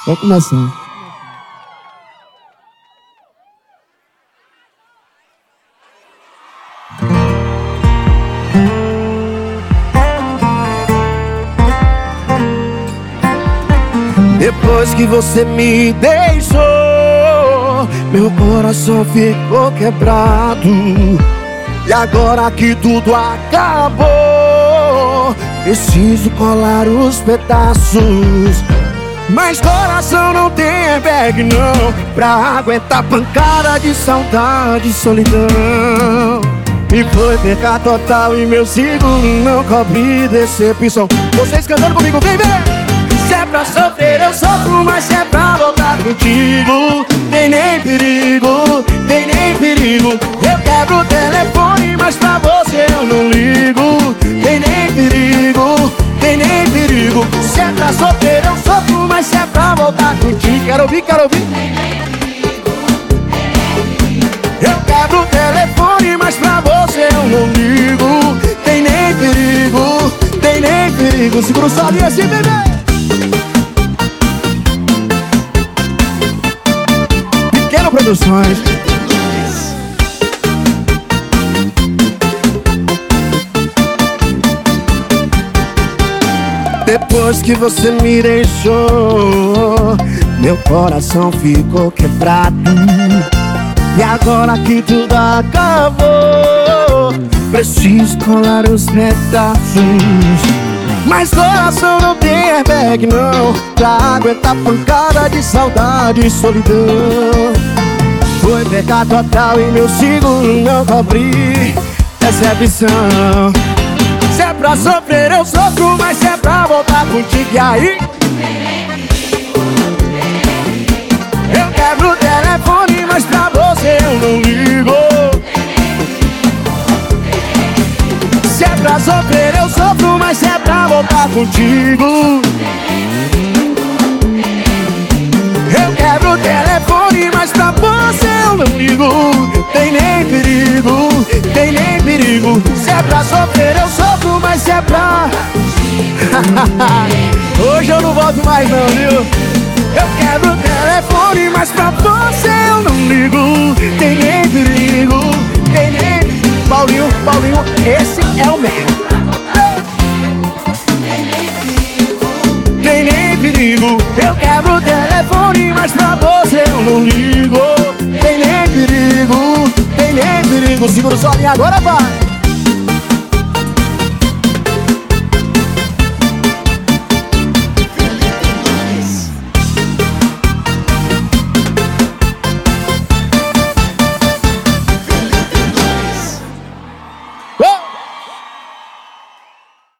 Vamos começar. Depois que você me deixou, meu coração ficou quebrado. E agora que tudo acabou, preciso colar os pedaços. Mas coração não tem airbag não, pra aguentar pancada de saudade e solidão. E foi perca total e meu seguro não cobre decepção. Vocês cantando comigo, vem ver! Se é pra sofrer eu sofro, mas se é pra voltar contigo, tem nem perigo, tem nem perigo. Eu quebro o telefone, mas pra você eu não ligo. Tem nem perigo, tem nem perigo. Se é pra sofrer eu sofro, mas se é pra voltar contigo, quero ouvir, quero ouvir. Eu quebro o telefone, mas pra você eu não ligo. Tem nem perigo, tem nem perigo. Segura o solinho assim, bebê. Produções. Depois que você me deixou, meu coração ficou quebrado. E agora que tudo acabou, preciso colar os pedaços. Mas coração não tem airbag não, pra aguentar pancada de saudade e solidão. Foi pecado total e meu seguro não cobre decepção. Se é pra sofrer eu sofro, mas se é pra voltar contigo, e aí? Eu quebro o telefone, mas pra você eu não ligo. Se é pra sofrer eu sofro, mas se é pra voltar contigo. Eu quebro o telefone, mas pra você eu não ligo. Tem nem perigo, tem nem perigo. Se é pra sofrer eu sofro, mas se é pra... Hoje eu não volto mais não, viu? Eu quebro o telefone, mas pra você eu não ligo. Tem nem perigo, tem nem... Paulinho, Paulinho, esse é o merda. Tem nem perigo, eu quebro o telefone, mas pra você eu não ligo. Tem nem perigo, tem nem perigo. Segura o solinho agora, vai.